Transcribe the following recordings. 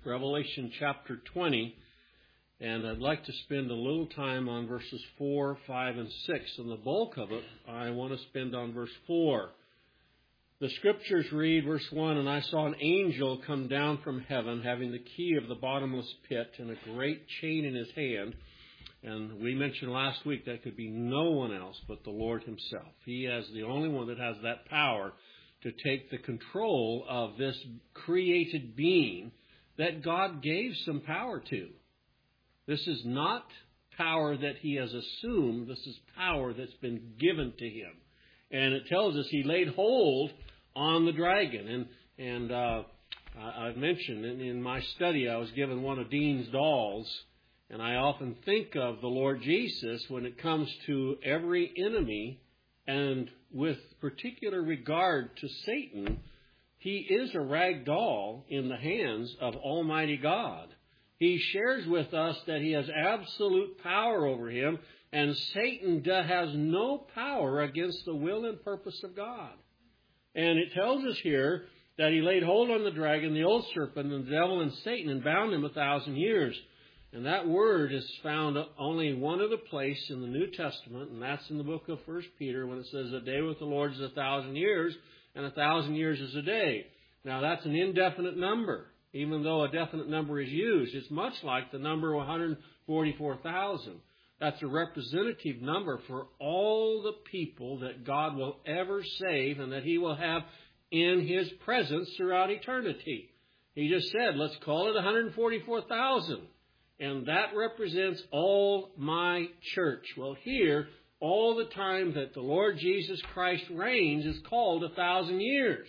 Revelation chapter 20, and I'd like to spend a little time on verses 4, 5, and 6. And the bulk of it, I want to spend on verse 4. The Scriptures read, verse 1, "And I saw an angel come down from heaven, having the key of the bottomless pit and a great chain in his hand." And we mentioned last week that could be no one else but the Lord himself. He is the only one that has that power to take the control of this created being that God gave some power to. This is not power that he has assumed. This is power that's been given to him. And it tells us he laid hold on the dragon. And I've mentioned in my study I was given one of Dean's dolls. And I often think of the Lord Jesus when it comes to every enemy, and with particular regard to Satan, he is a rag doll in the hands of Almighty God. He shares with us that he has absolute power over him, and Satan has no power against the will and purpose of God. And it tells us here that he laid hold on the dragon, the old serpent, and the devil and Satan, and bound him 1,000 years. And that word is found only one other place in the New Testament, and that's in the book of 1 Peter, when it says, "A day with the Lord is 1,000 years, and 1,000 years is a day." Now, that's an indefinite number. Even though a definite number is used, it's much like the number 144,000. That's a representative number for all the people that God will ever save and that he will have in his presence throughout eternity. He just said, let's call it 144,000. And that represents all my church. Well, here, all the time that the Lord Jesus Christ reigns is called 1,000 years.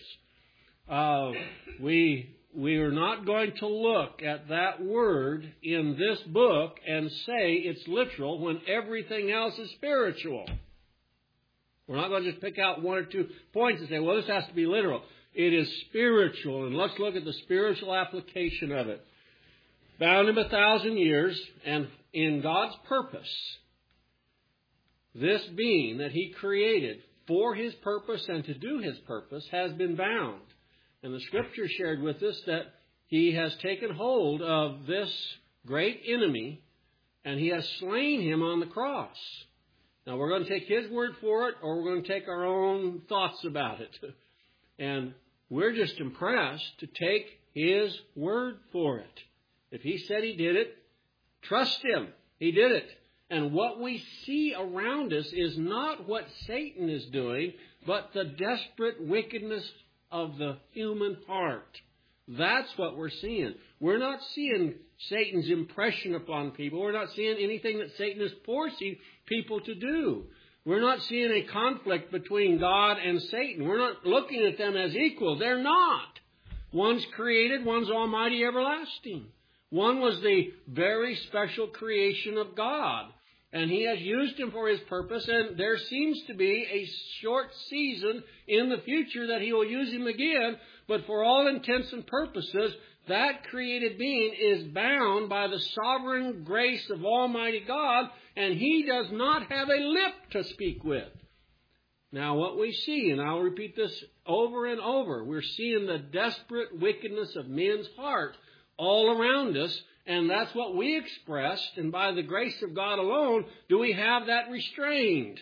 We are not going to look at that word in this book and say it's literal when everything else is spiritual. We're not going to just pick out one or two points and say, well, this has to be literal. It is spiritual, and let's look at the spiritual application of it. Bound him 1,000 years, and in God's purpose, this being that he created for his purpose and to do his purpose has been bound. And the Scripture shared with us that he has taken hold of this great enemy, and he has slain him on the cross. Now, we're going to take his word for it, or we're going to take our own thoughts about it. And we're just impressed to take his word for it. If he said he did it, trust him. He did it. And what we see around us is not what Satan is doing, but the desperate wickedness of the human heart. That's what we're seeing. We're not seeing Satan's impression upon people. We're not seeing anything that Satan is forcing people to do. We're not seeing a conflict between God and Satan. We're not looking at them as equal. They're not. One's created, one's almighty everlasting. One was the very special creation of God. And he has used him for his purpose, and there seems to be a short season in the future that he will use him again. But for all intents and purposes, that created being is bound by the sovereign grace of Almighty God, and he does not have a lip to speak with. Now, what we see, and I'll repeat this over and over, we're seeing the desperate wickedness of men's heart all around us. And that's what we expressed, and by the grace of God alone do we have that restrained.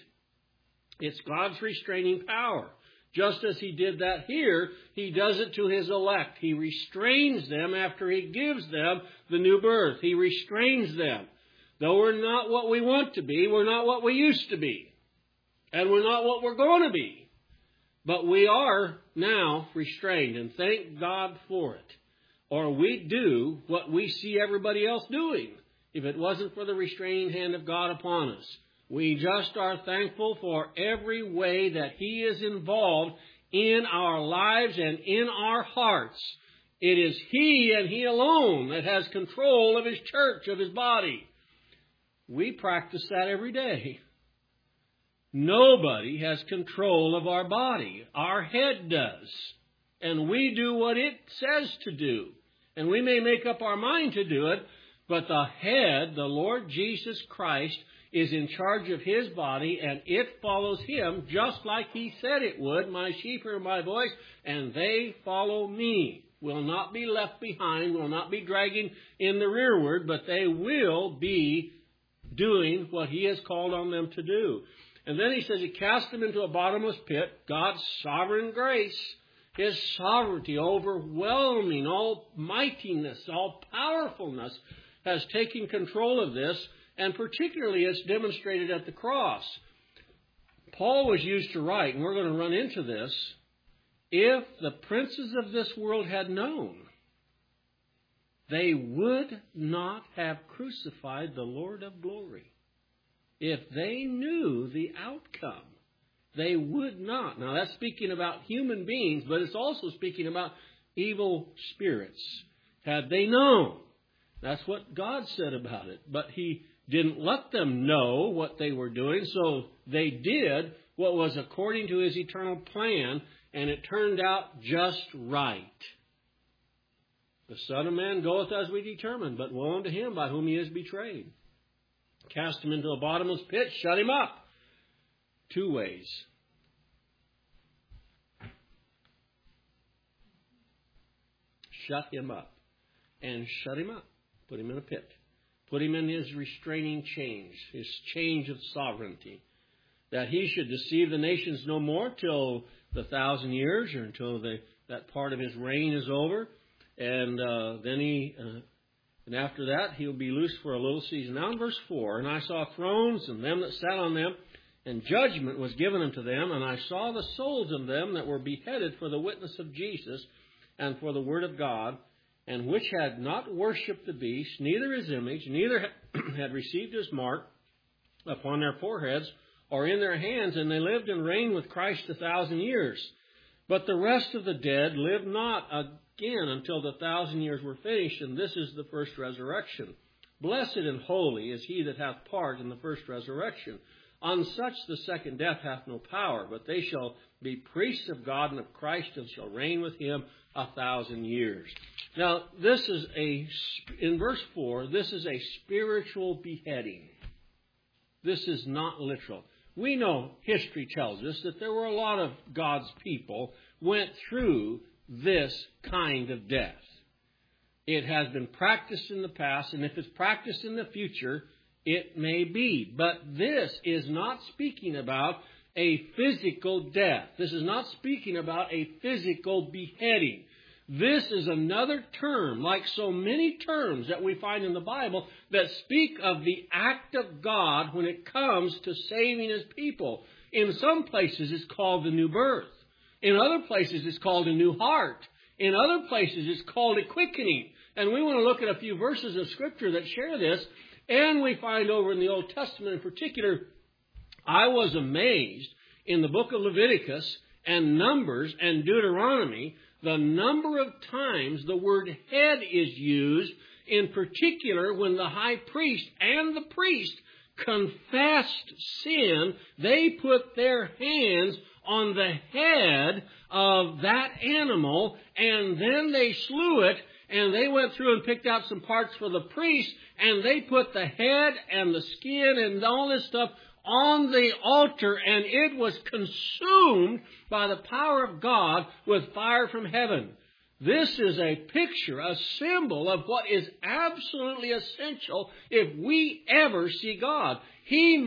It's God's restraining power. Just as he did that here, he does it to his elect. He restrains them after he gives them the new birth. He restrains them. Though we're not what we want to be, we're not what we used to be. And we're not what we're going to be. But we are now restrained, and thank God for it. Or we do what we see everybody else doing if it wasn't for the restraining hand of God upon us. We just are thankful for every way that he is involved in our lives and in our hearts. It is he and he alone that has control of his church, of his body. We practice that every day. Nobody has control of our body. Our head does. And we do what it says to do. And we may make up our mind to do it, but the head, the Lord Jesus Christ, is in charge of his body, and it follows him just like he said it would. My sheep hear my voice, and they follow me. will not be left behind, will not be dragging in the rearward, but they will be doing what He has called on them to do. And then He says He cast them into a bottomless pit. God's sovereign grace, His sovereignty, overwhelming, almightiness, all powerfulness has taken control of this, and particularly it's demonstrated at the cross. Paul was used to write, and we're going to run into this, if the princes of this world had known, they would not have crucified the Lord of glory. If they knew the outcome, they would not. Now that's speaking about human beings, but it's also speaking about evil spirits. Had they known, that's what God said about it. But He didn't let them know what they were doing, so they did what was according to His eternal plan, and it turned out just right. The Son of Man goeth as we determined, but woe unto him by whom He is betrayed. Cast him into a bottomless pit, shut him up. Two ways. Shut him up. And shut him up. Put him in a pit. Put him in his restraining chains, his change of sovereignty. That he should deceive the nations no more till the 1,000 years, or until that part of his reign is over. And after that, he'll be loosed for a little season. Now in verse 4, and I saw thrones and them that sat on them, and judgment was given unto them. And I saw the souls of them that were beheaded for the witness of Jesus and for the word of God, and which had not worshipped the beast, neither his image, neither had received his mark upon their foreheads or in their hands, and they lived and reigned with Christ 1,000 years. But the rest of the dead lived not again until the 1,000 years were finished, and this is the first resurrection. Blessed and holy is he that hath part in the first resurrection. On such the second death hath no power, but they shall be priests of God and of Christ, and shall reign with him 1,000 years. Now, this is in verse 4, this is a spiritual beheading. This is not literal. We know history tells us that there were a lot of God's people went through this kind of death. It has been practiced in the past, and if it's practiced in the future, it may be. But this is not speaking about a physical death. This is not speaking about a physical beheading. This is another term, like so many terms that we find in the Bible, that speak of the act of God when it comes to saving His people. In some places it's called the new birth. In other places it's called a new heart. In other places it's called a quickening. And we want to look at a few verses of Scripture that share this. And we find over in the Old Testament in particular, I was amazed in the book of Leviticus and Numbers and Deuteronomy, the number of times the word head is used, in particular when the high priest and the priest confessed sin, they put their hands on the head of that animal, and then they slew it, and they went through and picked out some parts for the priest, and they put the head and the skin and all this stuff on the altar, and it was consumed by the power of God with fire from heaven. This is a picture, a symbol of what is absolutely essential if we ever see God. He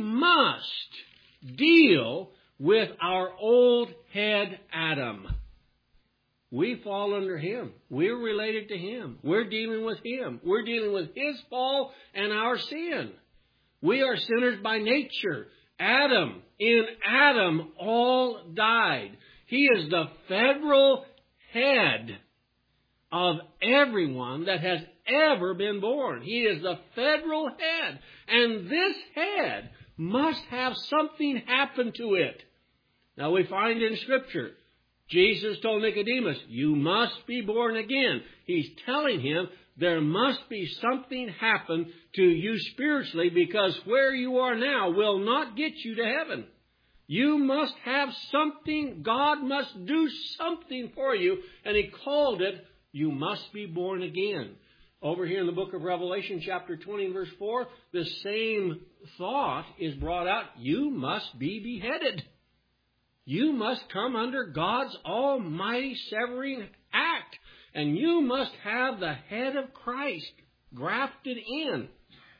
must deal with our old head Adam. We fall under him. We're related to him. We're dealing with him. We're dealing with his fall and our sin. We are sinners by nature. In Adam, all died. He is the federal head of everyone that has ever been born. He is the federal head. And this head must have something happen to it. Now we find in Scripture, Jesus told Nicodemus, you must be born again. He's telling him there must be something happen to you spiritually, because where you are now will not get you to heaven. You must have something. God must do something for you. And he called it, you must be born again. Over here in the book of Revelation, chapter 20 and verse 4, the same thought is brought out. You must be beheaded. You must come under God's almighty severing act. And you must have the head of Christ grafted in.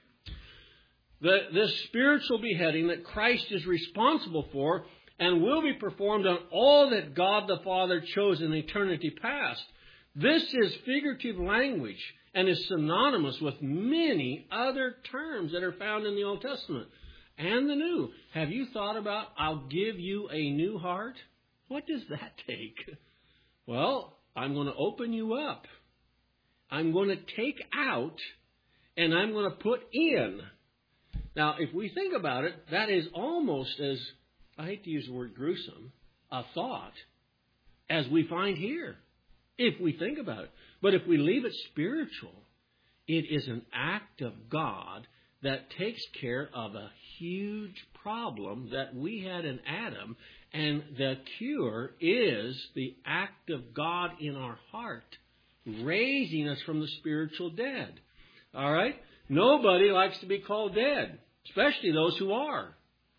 This spiritual beheading that Christ is responsible for and will be performed on all that God the Father chose in eternity past. This is figurative language and is synonymous with many other terms that are found in the Old Testament and the New. Have you thought about, I'll give you a new heart? What does that take? Well, I'm going to open you up. I'm going to take out and I'm going to put in. Now, if we think about it, that is almost as, I hate to use the word gruesome, a thought as we find here, if we think about it. But if we leave it spiritual, it is an act of God that takes care of a huge problem that we had in Adam, and the cure is the act of God in our heart, raising us from the spiritual dead. All right? Nobody likes to be called dead, especially those who are.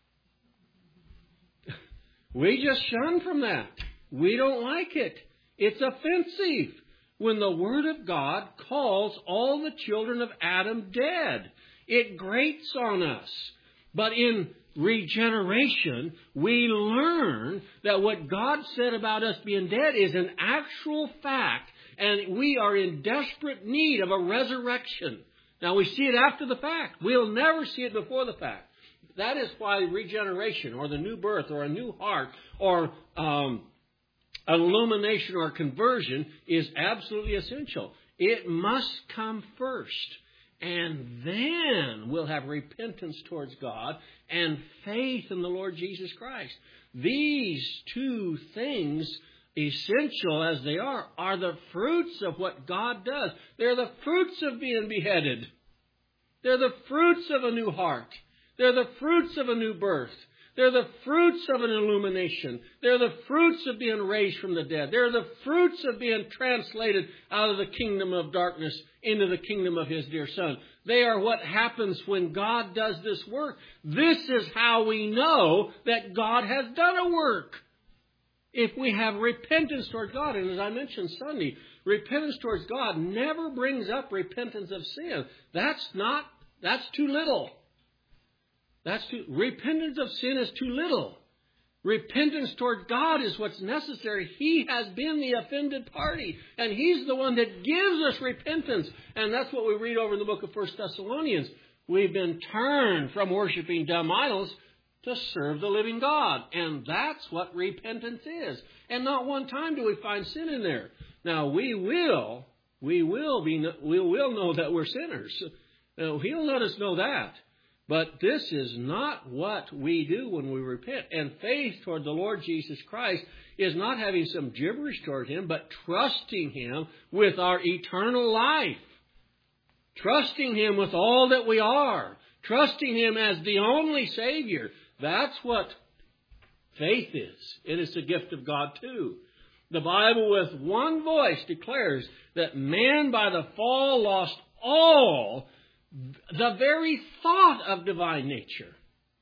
We just shun from that. We don't like it. It's offensive when the Word of God calls all the children of Adam dead. It grates on us. But in regeneration, we learn that what God said about us being dead is an actual fact, and we are in desperate need of a resurrection. Now, we see it after the fact. We'll never see it before the fact. That is why regeneration or the new birth or a new heart or illumination or conversion is absolutely essential. It must come first. And then we'll have repentance towards God and faith in the Lord Jesus Christ. These two things, essential as they are the fruits of what God does. They're the fruits of being beheaded. They're the fruits of a new heart. They're the fruits of a new birth. They're the fruits of an illumination. They're the fruits of being raised from the dead. They're the fruits of being translated out of the kingdom of darkness into the kingdom of His dear Son. They are what happens when God does this work. This is how we know that God has done a work. If we have repentance towards God, and as I mentioned Sunday, repentance towards God never brings up repentance of sin. That's too little. Repentance of sin is too little. Repentance toward God is what's necessary. He has been the offended party, and He's the one that gives us repentance. And that's what we read over in the book of 1 Thessalonians. We've been turned from worshiping dumb idols to serve the living God. And that's what repentance is. And not one time do we find sin in there. Now, we will know that we're sinners. Now, He'll let us know that. But this is not what we do when we repent. And faith toward the Lord Jesus Christ is not having some gibberish toward Him, but trusting Him with our eternal life. Trusting Him with all that we are. Trusting Him as the only Savior. That's what faith is. It is a gift of God too. The Bible with one voice declares that man by the fall lost all the very thought of divine nature.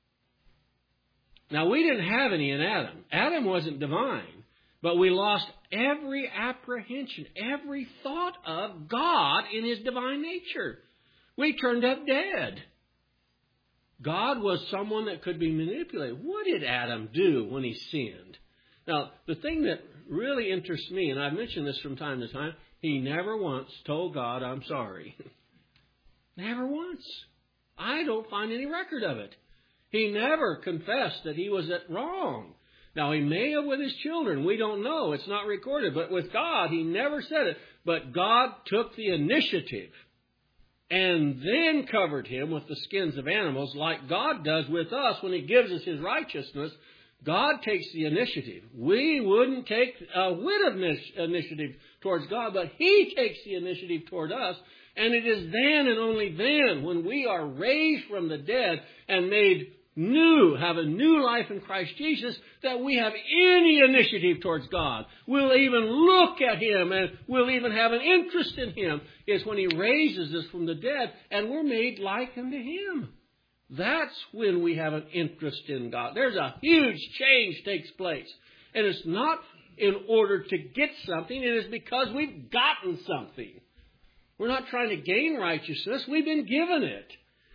Now, we didn't have any in Adam. Adam wasn't divine. But we lost every apprehension, every thought of God in His divine nature. We turned up dead. God was someone that could be manipulated. What did Adam do when he sinned? Now, the thing that really interests me, and I've mentioned this from time to time, he never once told God, I'm sorry. Never once. I don't find any record of it. He never confessed that he was wrong. Now, he may have with his children. We don't know. It's not recorded. But with God, he never said it. But God took the initiative and then covered him with the skins of animals like God does with us when He gives us His righteousness. God takes the initiative. We wouldn't take a whit of initiative towards God, but He takes the initiative toward us. And it is then and only then when we are raised from the dead and made new, have a new life in Christ Jesus, that we have any initiative towards God. We'll even look at Him and we'll even have an interest in Him. Is when He raises us from the dead and we're made like unto Him. That's when we have an interest in God. There's a huge change takes place. And it's not in order to get something. It is because we've gotten something. We're not trying to gain righteousness. We've been given it.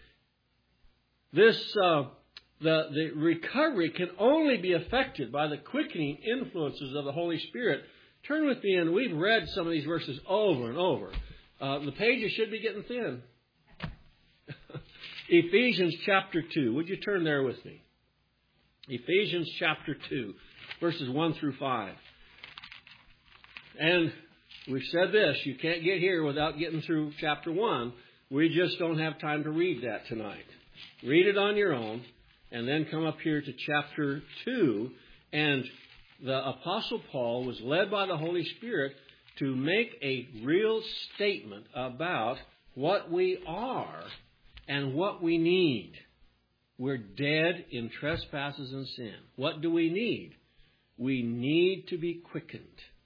The recovery can only be affected by the quickening influences of the Holy Spirit. Turn with me, and we've read some of these verses over and over. The pages should be getting thin. Ephesians chapter 2. Would you turn there with me? Ephesians chapter 2, verses 1 through 5. And we've said this, you can't get here without getting through chapter 1. We just don't have time to read that tonight. Read it on your own, and then come up here to chapter 2. And the Apostle Paul was led by the Holy Spirit to make a real statement about what we are and what we need. We're dead in trespasses and sin. What do we need? We need to be quickened.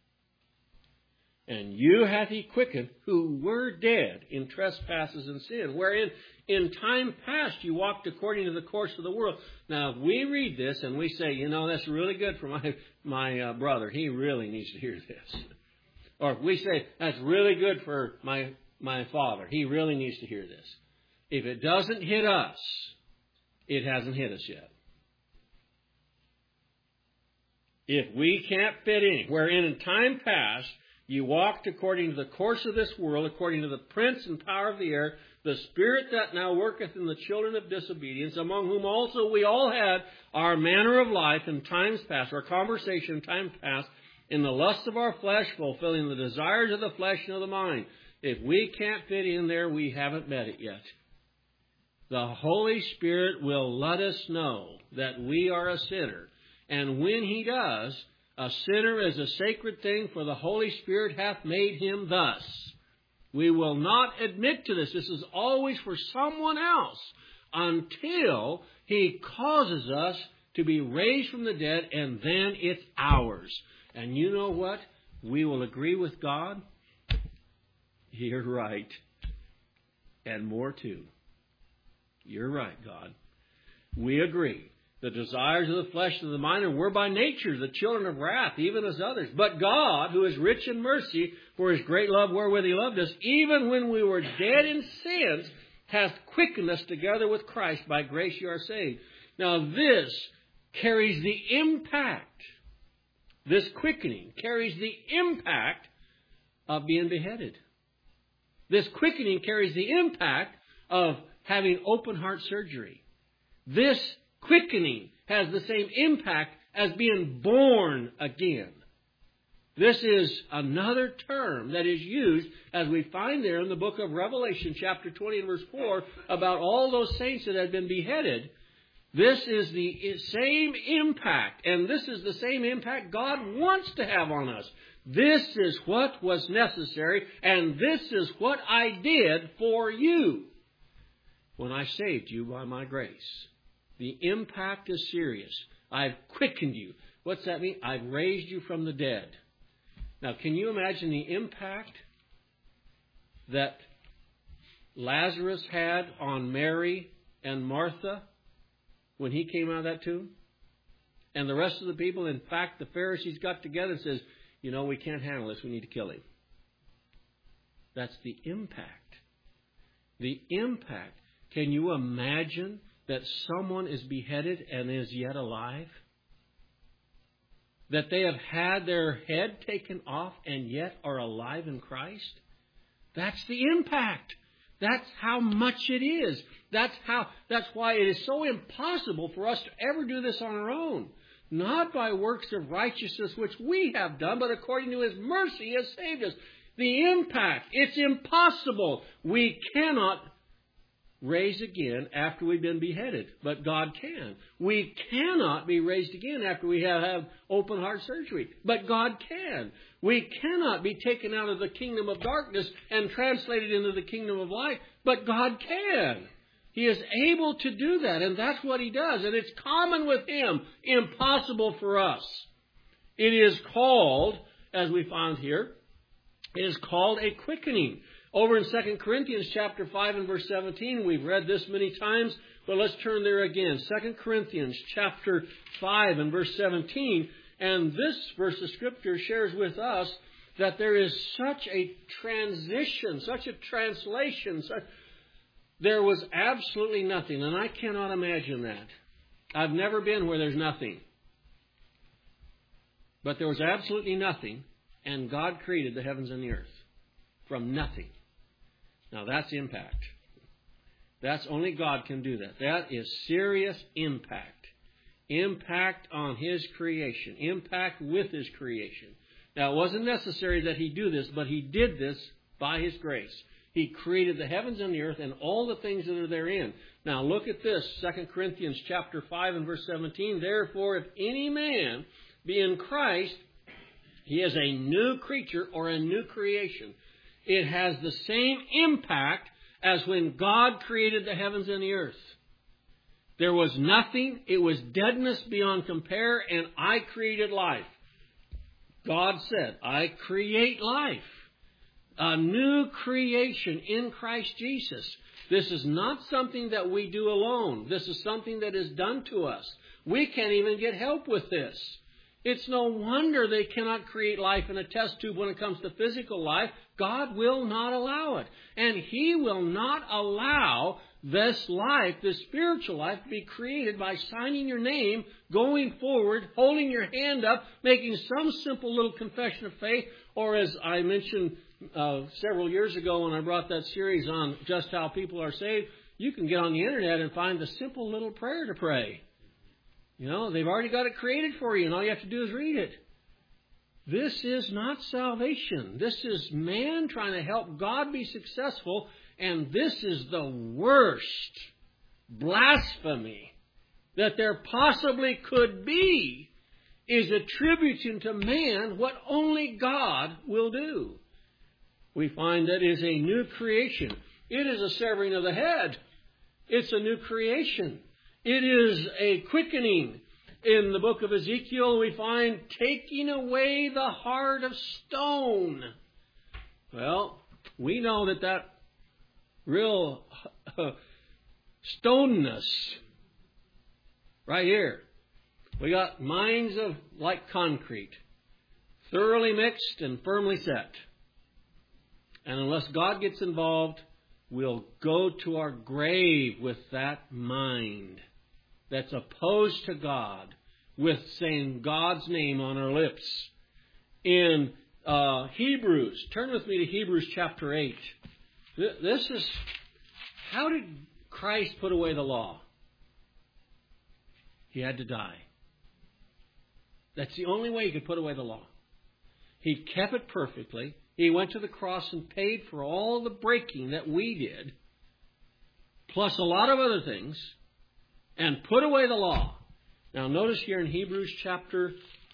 And you hath he quickened who were dead in trespasses and sin, wherein in time past you walked according to the course of the world. Now, if we read this and we say, that's really good for my brother. He really needs to hear this. Or if we say, that's really good for my father. He really needs to hear this. If it doesn't hit us, it hasn't hit us yet. If we can't fit in, wherein in time past you walked according to the course of this world, according to the prince and power of the air, the spirit that now worketh in the children of disobedience, among whom also we all had our manner of life in times past, our conversation in times past, in the lust of our flesh, fulfilling the desires of the flesh and of the mind. If we can't fit in there, we haven't met it yet. The Holy Spirit will let us know that we are a sinner. And when He does, a sinner is a sacred thing, for the Holy Spirit hath made him thus. We will not admit to this. This is always for someone else until He causes us to be raised from the dead, and then it's ours. And you know what? We will agree with God. You're right. And more too. You're right, God. We agree. The desires of the flesh and the mind were by nature the children of wrath, even as others. But God, who is rich in mercy, for His great love wherewith He loved us, even when we were dead in sins, hath quickened us together with Christ. By grace you are saved. Now this carries the impact. This quickening carries the impact of being beheaded. This quickening carries the impact of having open heart surgery. This quickening has the same impact as being born again. This is another term that is used, as we find there in the book of Revelation, chapter 20 and verse 4, about all those saints that had been beheaded. This is the same impact, and this is the same impact God wants to have on us. This is what was necessary, and this is what I did for you when I saved you by my grace. The impact is serious. I've quickened you. What's that mean? I've raised you from the dead. Now, can you imagine the impact that Lazarus had on Mary and Martha when he came out of that tomb? And the rest of the people, in fact, the Pharisees got together and says, we can't handle this. We need to kill him. That's the impact. The impact. Can you imagine that someone is beheaded and is yet alive? That they have had their head taken off and yet are alive in Christ? That's the impact. That's how much it is. That's why it is so impossible for us to ever do this on our own. Not by works of righteousness which we have done, but according to His mercy He has saved us. The impact, it's impossible. We cannot raise again after we've been beheaded, but God can. We cannot be raised again after we have open heart surgery, but God can. We cannot be taken out of the kingdom of darkness and translated into the kingdom of light, but God can. He is able to do that, and that's what He does, and it's common with Him, impossible for us. It is called, as we found here, it is called a quickening. Over in 2 Corinthians chapter 5 and verse 17, we've read this many times, but let's turn there again. 2 Corinthians chapter 5 and verse 17, And this verse of Scripture shares with us that there is such a transition, such a translation. There was absolutely nothing, and I cannot imagine that. I've never been where there's nothing. But there was absolutely nothing, and God created the heavens and the earth from nothing. Now that's impact. That's only God can do that. That is serious impact. Impact on His creation. Impact with His creation. Now it wasn't necessary that He do this, but He did this by His grace. He created the heavens and the earth and all the things that are therein. Now look at this, 2 Corinthians chapter 5 and verse 17. Therefore, if any man be in Christ, he is a new creature or a new creation. It has the same impact as when God created the heavens and the earth. There was nothing. It was deadness beyond compare, and I created life. God said, I create life. A new creation in Christ Jesus. This is not something that we do alone. This is something that is done to us. We can't even get help with this. It's no wonder they cannot create life in a test tube when it comes to physical life. God will not allow it. And He will not allow this life, this spiritual life, to be created by signing your name, going forward, holding your hand up, making some simple little confession of faith, or as I mentioned several years ago when I brought that series on just how people are saved, you can get on the internet and find the simple little prayer to pray. You know, they've already got it created for you, and all you have to do is read it. This is not salvation. This is man trying to help God be successful, and this is the worst blasphemy that there possibly could be, is attributing to man what only God will do. We find that it is a new creation. It is a severing of the head. It's a new creation. It is a quickening. In the book of Ezekiel, we find taking away the heart of stone. Well, we know that real stoneness right here. We got minds of like concrete, thoroughly mixed and firmly set. And unless God gets involved, we'll go to our grave with that mind that's opposed to God, with saying God's name on our lips. In Hebrews, turn with me to Hebrews chapter 8. This is, how did Christ put away the law? He had to die. That's the only way He could put away the law. He kept it perfectly. He went to the cross and paid for all the breaking that we did, plus a lot of other things, and put away the law. Now notice here in Hebrews chapter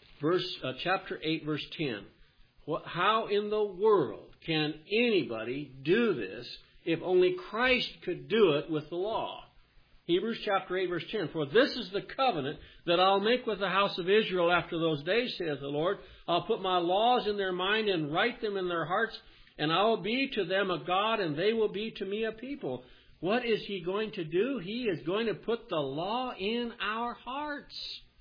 8, verse 10. How in the world can anybody do this if only Christ could do it with the law? Hebrews chapter 8, verse 10. For this is the covenant that I'll make with the house of Israel after those days, saith the Lord. I'll put my laws in their mind and write them in their hearts, and I will be to them a God, and they will be to me a people. What is He going to do? He is going to put the law in our hearts.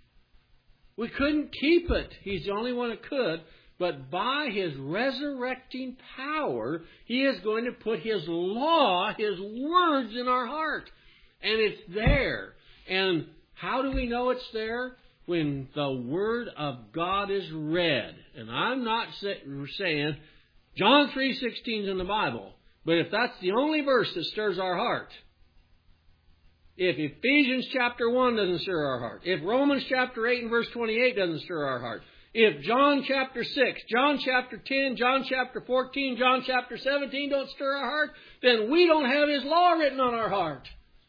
We couldn't keep it. He's the only one that could. But by His resurrecting power, He is going to put His law, His words in our heart. And it's there. And how do we know it's there? When the Word of God is read. And I'm not saying John 3:16 is in the Bible. But if that's the only verse that stirs our heart, if Ephesians chapter 1 doesn't stir our heart, if Romans chapter 8 and verse 28 doesn't stir our heart, if John chapter 6, John chapter 10, John chapter 14, John chapter 17 don't stir our heart, then we don't have His law written on our heart.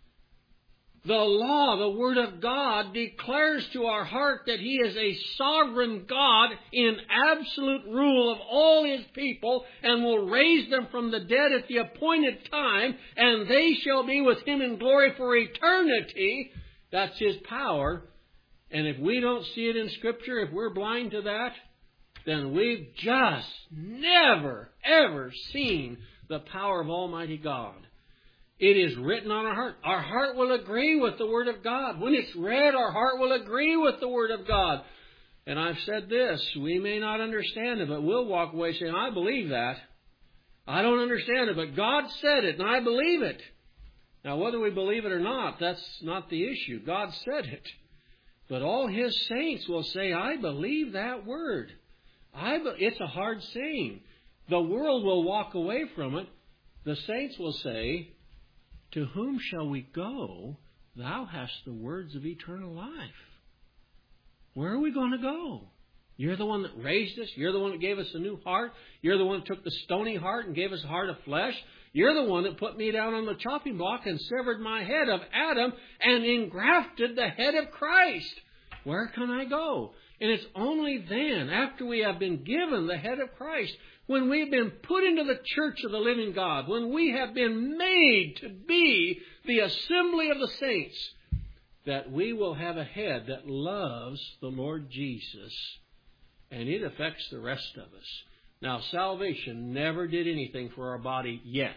The law, the Word of God, declares to our heart that He is a sovereign God in absolute rule of all His people and will raise them from the dead at the appointed time, and they shall be with Him in glory for eternity. That's His power. And if we don't see it in Scripture, if we're blind to that, then we've just never, ever seen the power of Almighty God. It is written on our heart. Our heart will agree with the Word of God. When it's read, our heart will agree with the Word of God. And I've said this, we may not understand it, but we'll walk away saying, I believe that. I don't understand it, but God said it, and I believe it. Now, whether we believe it or not, that's not the issue. God said it. But all His saints will say, I believe that word. It's a hard saying. The world will walk away from it. The saints will say, to whom shall we go? Thou hast the words of eternal life. Where are we going to go? You're the one that raised us. You're the one that gave us a new heart. You're the one that took the stony heart and gave us a heart of flesh. You're the one that put me down on the chopping block and severed my head of Adam and engrafted the head of Christ. Where can I go? And it's only then, after we have been given the head of Christ, when we've been put into the church of the living God, when we have been made to be the assembly of the saints, that we will have a head that loves the Lord Jesus, and it affects the rest of us. Now, salvation never did anything for our body yet.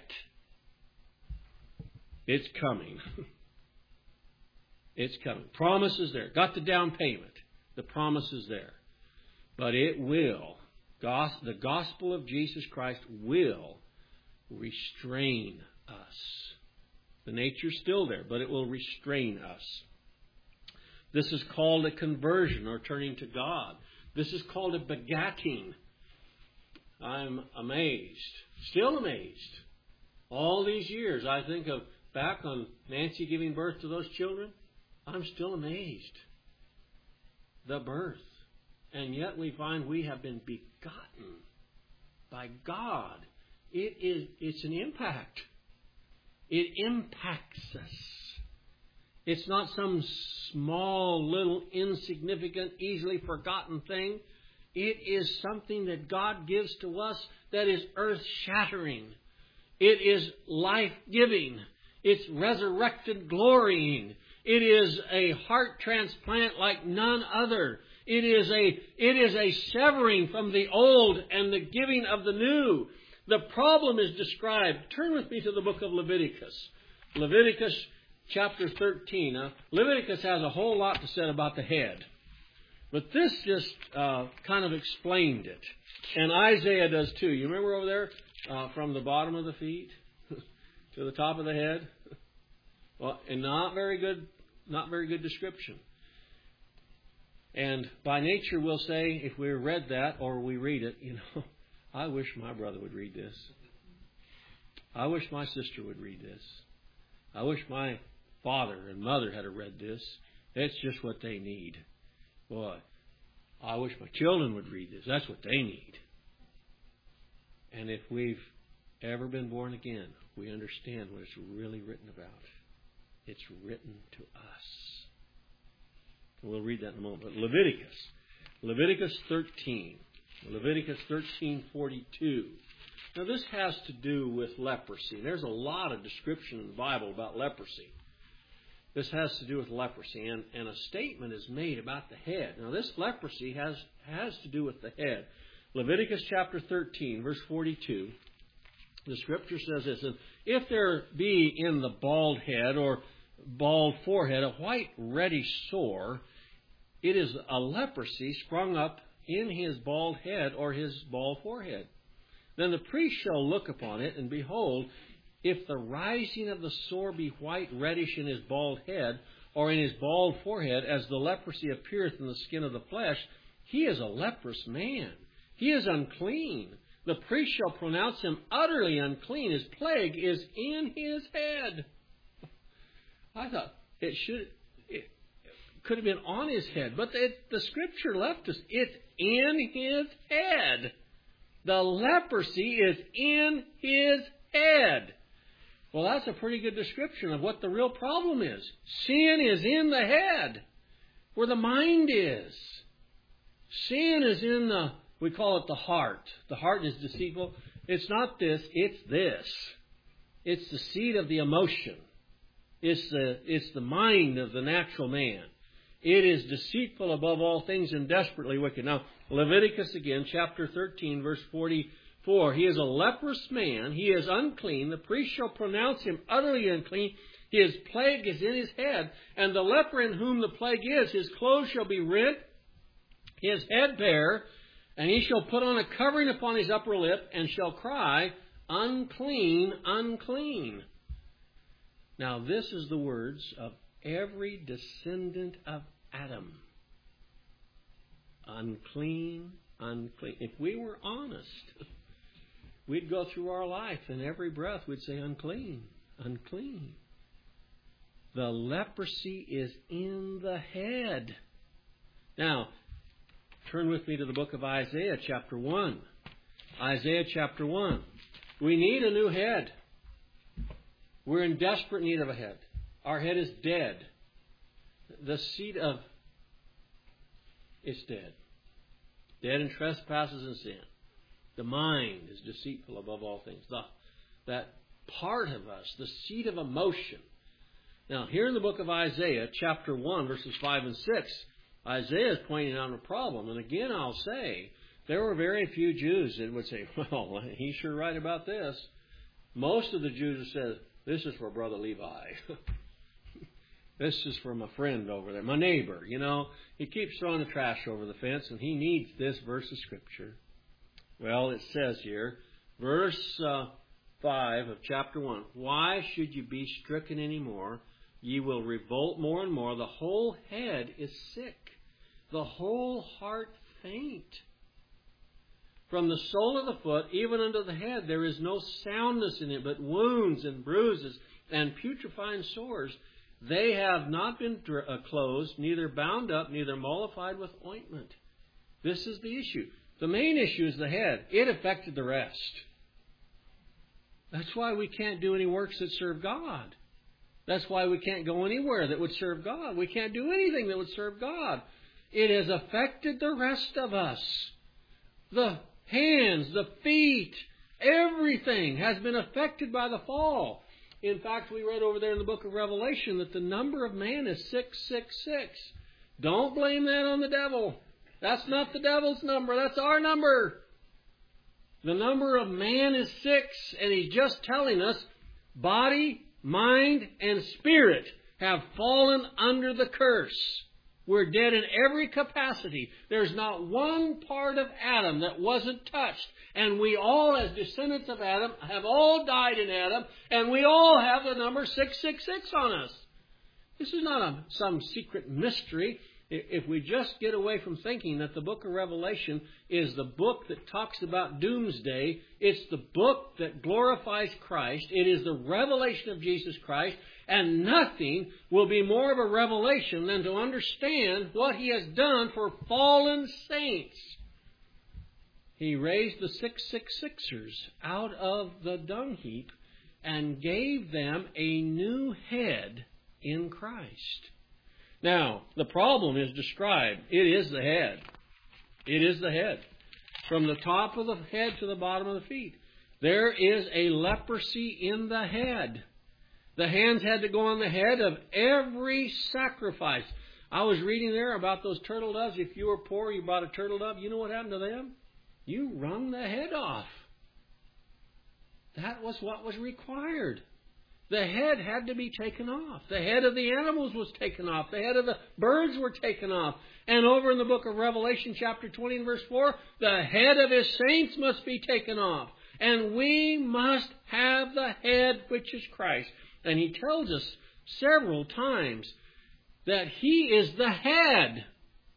It's coming. It's coming. Promise is there. Got the down payment. The promise is there. But it will. The gospel of Jesus Christ will restrain us. The nature's still there, but it will restrain us. This is called a conversion or turning to God. This is called a begatting. I'm amazed, still amazed. All these years, I think of back on Nancy giving birth to those children. I'm still amazed. The birth. And yet we find we have been begotten by God. It's an impact. It impacts us. It's not some small, little, insignificant, easily forgotten thing. It is something that God gives to us that is earth-shattering. It is life-giving. It's resurrected glorying. It is a heart transplant like none other. It is a severing from the old and the giving of the new. The problem is described. Turn with me to the book of Leviticus. Leviticus chapter 13. Now, Leviticus has a whole lot to say about the head. But this just kind of explained it. And Isaiah does too. You remember over there from the bottom of the feet to the top of the head? Well, and not very good description. And by nature we'll say, if we read that or we read it, I wish my brother would read this. I wish my sister would read this. I wish my father and mother had read this. It's just what they need. Boy, I wish my children would read this. That's what they need. And if we've ever been born again, we understand what it's really written about. It's written to us. We'll read that in a moment. But Leviticus 13. Leviticus 13:42. Now this has to do with leprosy. There's a lot of description in the Bible about leprosy. This has to do with leprosy, and a statement is made about the head. Now this leprosy has to do with the head. Leviticus chapter 13, verse 42. The Scripture says this: and if there be in the bald head or bald forehead a white reddish sore, it is a leprosy sprung up in his bald head or his bald forehead. Then the priest shall look upon it, and behold, if the rising of the sore be white reddish in his bald head or in his bald forehead, as the leprosy appeareth in the skin of the flesh, he is a leprous man. He is unclean. The priest shall pronounce him utterly unclean. His plague is in his head. I thought it could have been on his head, but the Scripture left us. It's in his head. The leprosy is in his head. Well, that's a pretty good description of what the real problem is. Sin is in the head, where the mind is. Sin is in we call it the heart. The heart is deceitful. It's not this, it's this. It's the seat of the emotion. It's the mind of the natural man. It is deceitful above all things and desperately wicked. Now, Leviticus again, chapter 13, verse 44. He is a leprous man. He is unclean. The priest shall pronounce him utterly unclean. His plague is in his head. And the leper in whom the plague is, his clothes shall be rent, his head bare, and he shall put on a covering upon his upper lip, and shall cry, unclean, unclean. Now this is the words of every descendant of Adam. Unclean, unclean. If we were honest, we'd go through our life, and every breath we'd say, unclean, unclean. The leprosy is in the head. Now, turn with me to the book of Isaiah chapter 1. Isaiah chapter 1. We need a new head. We're in desperate need of a head. Our head is dead. The seed of it's dead. Dead in trespasses and sin. The mind is deceitful above all things. That part of us, the seat of emotion. Now, here in the book of Isaiah, chapter 1, verses 5 and 6, Isaiah is pointing out a problem. And again, I'll say, there were very few Jews that would say, well, he's sure right about this. Most of the Jews said, this is for Brother Levi. This is for my friend over there, my neighbor. You know, he keeps throwing the trash over the fence, and he needs this verse of Scripture. Well, it says here, verse 5 of chapter 1, why should you be stricken any more? Ye will revolt more and more. The whole head is sick. The whole heart faint. From the sole of the foot even unto the head there is no soundness in it, but wounds and bruises and putrefying sores. They have not been closed, neither bound up, neither mollified with ointment. This is the issue. The main issue is the head. It affected the rest. That's why we can't do any works that serve God. That's why we can't go anywhere that would serve God. We can't do anything that would serve God. It has affected the rest of us. The hands, the feet, everything has been affected by the fall. In fact, we read over there in the book of Revelation that the number of man is 666. Don't blame that on the devil. That's not the devil's number. That's our number. The number of man is 6, and he's just telling us body, mind, and spirit have fallen under the curse. We're dead in every capacity. There's not one part of Adam that wasn't touched. And we all, as descendants of Adam, have all died in Adam. And we all have the number 666 on us. This is not some secret mystery. If we just get away from thinking that the book of Revelation is the book that talks about doomsday, it's the book that glorifies Christ. It is the revelation of Jesus Christ. And nothing will be more of a revelation than to understand what He has done for fallen saints. He raised the 666ers out of the dung heap and gave them a new head in Christ. Now, the problem is described. It is the head. It is the head. From the top of the head to the bottom of the feet. There is a leprosy in the head. The hands had to go on the head of every sacrifice. I was reading there about those turtle doves. If you were poor, you bought a turtle dove. You know what happened to them? You wrung the head off. That was what was required. The head had to be taken off. The head of the animals was taken off. The head of the birds were taken off. And over in the book of Revelation chapter 20 and verse 4, the head of His saints must be taken off. And we must have the head which is Christ. And He tells us several times that He is the head.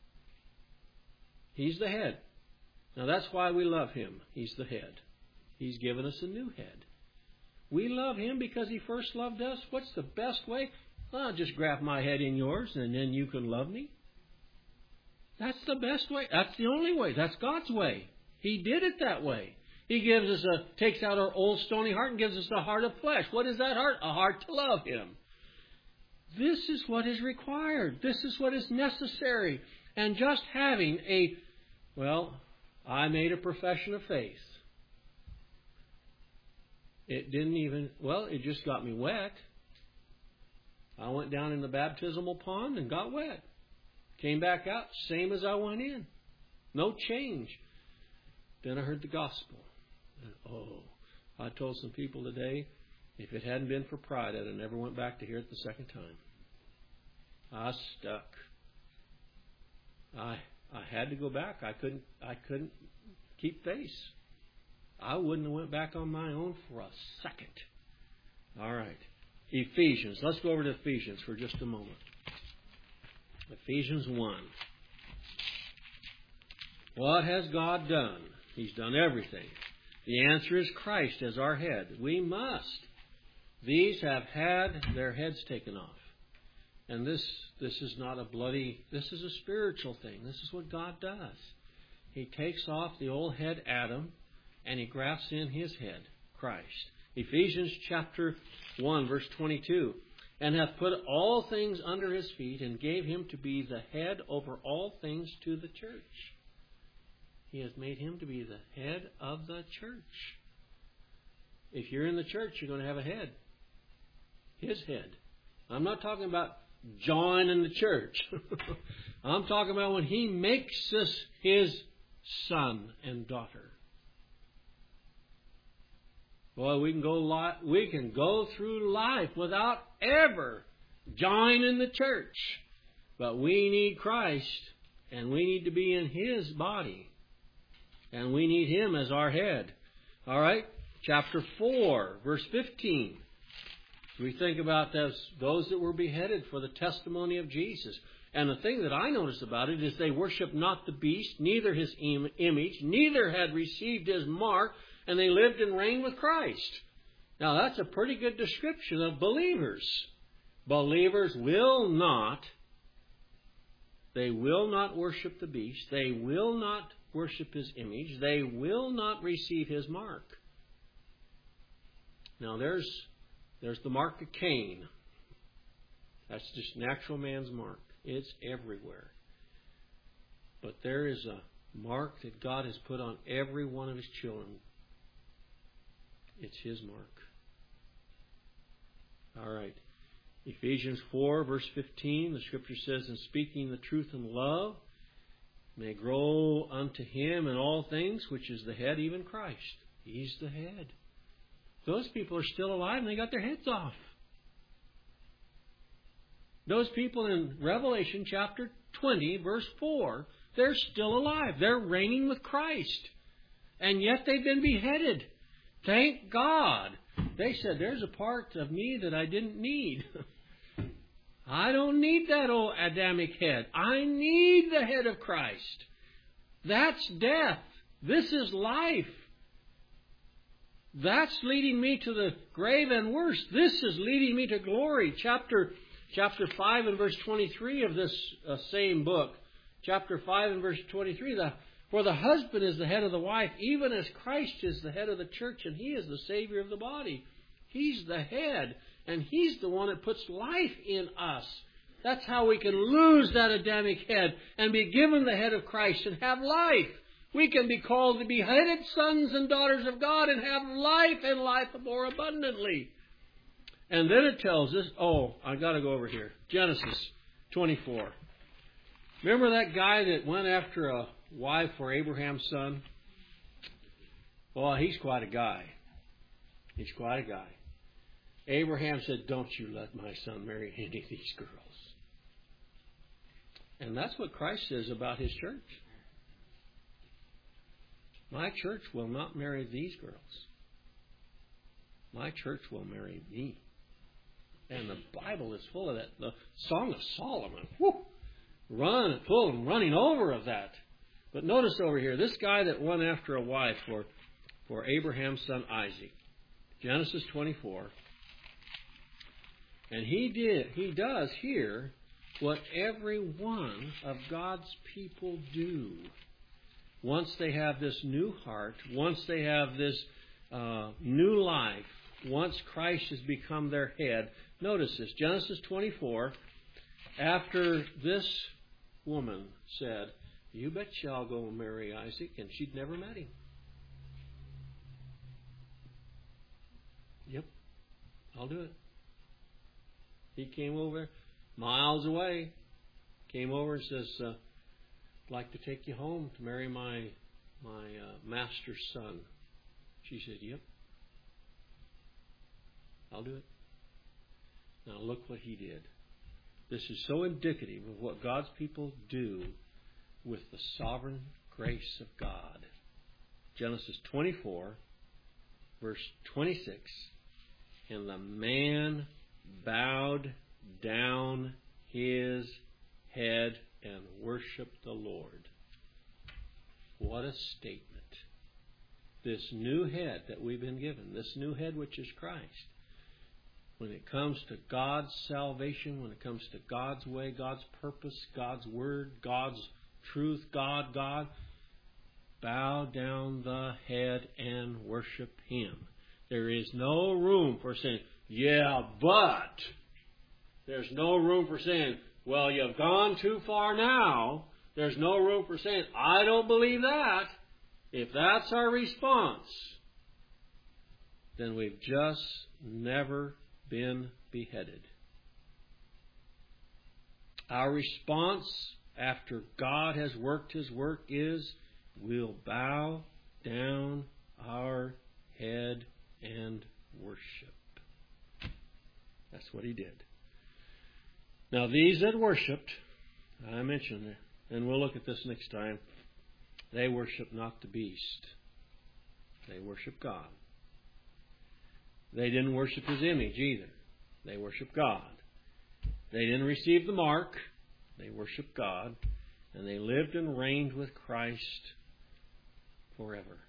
He's the head. Now that's why we love Him. He's the head. He's given us a new head. We love Him because He first loved us. What's the best way? I'll just grab my head in yours and then you can love me. That's the best way. That's the only way. That's God's way. He did it that way. He gives us takes out our old stony heart and gives us a heart of flesh. What is that heart? A heart to love Him. This is what is required. This is what is necessary. And just having I made a profession of faith. It it just got me wet. I went down in the baptismal pond and got wet. Came back out, same as I went in. No change. Then I heard the gospel. And I told some people today, if it hadn't been for pride, I'd have never went back to hear it the second time. I stuck. I had to go back. I couldn't keep face. I wouldn't have went back on my own for a second. All right. Ephesians. Let's go over to Ephesians for just a moment. Ephesians 1. What has God done? He's done everything. The answer is Christ as our head. We must. These have had their heads taken off. And this is not a bloody, this is a spiritual thing. This is what God does. He takes off the old head Adam and He grafts in His head, Christ. Ephesians chapter 1 verse 22. And hath put all things under His feet and gave Him to be the head over all things to the church. He has made Him to be the head of the church. If you're in the church, you're going to have a head. His head. I'm not talking about joining the church. I'm talking about when He makes us His son and daughter. Boy, we can go through life without ever joining the church. But we need Christ, and we need to be in His body. And we need Him as our head. All right? Chapter 4, verse 15. We think about those that were beheaded for the testimony of Jesus. And the thing that I notice about it is they worshiped not the beast, neither his image, neither had received his mark, and they lived and reigned with Christ. Now that's a pretty good description of believers. Believers will not worship the beast. They will not worship his image. They will not receive his mark. Now there's the mark of Cain. That's just natural man's mark. It's everywhere. But there is a mark that God has put on every one of His children. It's His mark. All right. Ephesians 4, verse 15, the Scripture says, "In speaking the truth in love, may grow unto Him in all things, which is the head, even Christ." He's the head. Those people are still alive and they got their heads off. Those people in Revelation chapter 20, verse 4, they're still alive. They're reigning with Christ. And yet they've been beheaded. Thank God. They said, there's a part of me that I didn't need. I don't need that old Adamic head. I need the head of Christ. That's death. This is life. That's leading me to the grave and worse. This is leading me to glory. Chapter 5 and verse 23 of this same book. Chapter 5 and verse 23. For the husband is the head of the wife, even as Christ is the head of the church, and He is the Savior of the body. He's the head, and He's the one that puts life in us. That's how we can lose that Adamic head and be given the head of Christ and have life. We can be called to be beheaded sons and daughters of God and have life and life more abundantly. And then it tells us, I got to go over here. Genesis 24. Remember that guy that went after a wife for Abraham's son? Well, he's quite a guy. He's quite a guy. Abraham said, "Don't you let my son marry any of these girls." And that's what Christ says about His church. My church will not marry these girls. My church will marry me. And the Bible is full of that. The Song of Solomon, running over of that. But notice over here, this guy that went after a wife for Abraham's son Isaac. Genesis 24. And he does here what every one of God's people do. Once they have this new heart, once they have this new life, once Christ has become their head. Notice this, Genesis 24, after this woman said, "You betcha I'll go and marry Isaac," and she'd never met him. Yep, I'll do it. He came over miles away, came over and says, "I'd like to take you home to marry my master's son." She said, "Yep, I'll do it." Now look what he did. This is so indicative of what God's people do with the sovereign grace of God. Genesis 24, verse 26. And the man bowed down his head and worshiped the Lord. What a statement. This new head that we've been given, this new head which is Christ, when it comes to God's salvation, when it comes to God's way, God's purpose, God's word, God's truth, God, bow down the head and worship Him. There is no room for saying, yeah, but. There's no room for saying, well, you've gone too far now. There's no room for saying, I don't believe that. If that's our response, then we've just never been beheaded. Our response after God has worked His work is, we'll bow down our head and worship. That's what He did. Now these that worshipped, I mentioned it, and we'll look at this next time, they worship not the beast. They worship God. They didn't worship His image either. They worship God. They didn't receive the mark. They worship God. And they lived and reigned with Christ forever.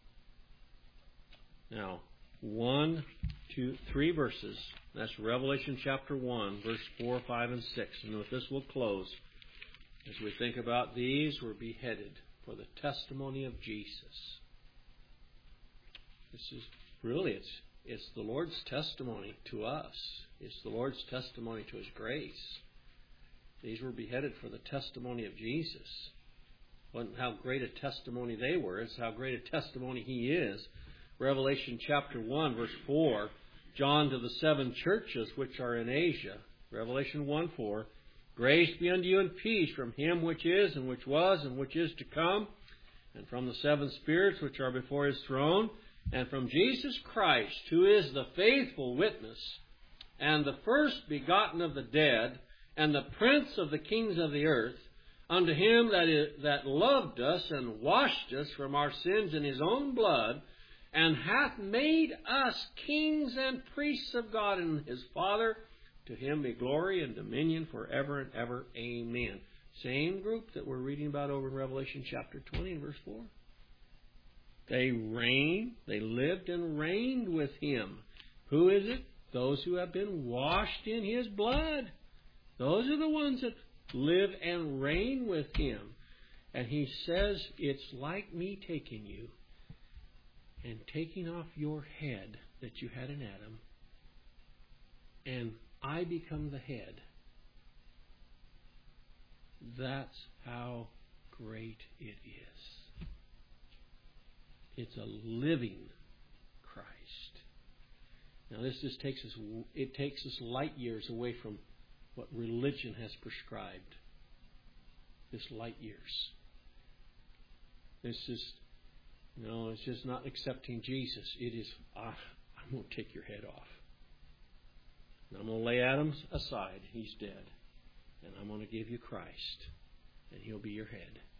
Now, 1, 2, 3 verses. That's Revelation chapter 1, verse 4, 5, and 6. And with this we'll close. As we think about these, were beheaded for the testimony of Jesus. This is really, it's the Lord's testimony to us. It's the Lord's testimony to His grace. These were beheaded for the testimony of Jesus. It wasn't how great a testimony they were, it's how great a testimony He is. Revelation chapter 1, verse 4, John to the 7 churches which are in Asia. Revelation 1:4. Grace be unto you and peace from Him which is, and which was, and which is to come, and from the 7 spirits which are before His throne, and from Jesus Christ, who is the faithful witness, and the first begotten of the dead, and the prince of the kings of the earth, unto Him that loved us and washed us from our sins in His own blood, and hath made us kings and priests of God and His Father, to Him be glory and dominion forever and ever. Amen. Same group that we're reading about over in Revelation chapter 20 and verse 4. They reigned, they lived and reigned with Him. Who is it? Those who have been washed in His blood. Those are the ones that live and reign with Him. And He says, it's like me taking you and taking off your head that you had in Adam, and I become the head. That's how great it is. It's a living Christ. Now this just takes us light years away from what religion has prescribed. This light years. It's just not accepting Jesus. It is, I'm going to take your head off. And I'm going to lay Adam aside. He's dead. And I'm going to give you Christ. And He'll be your head.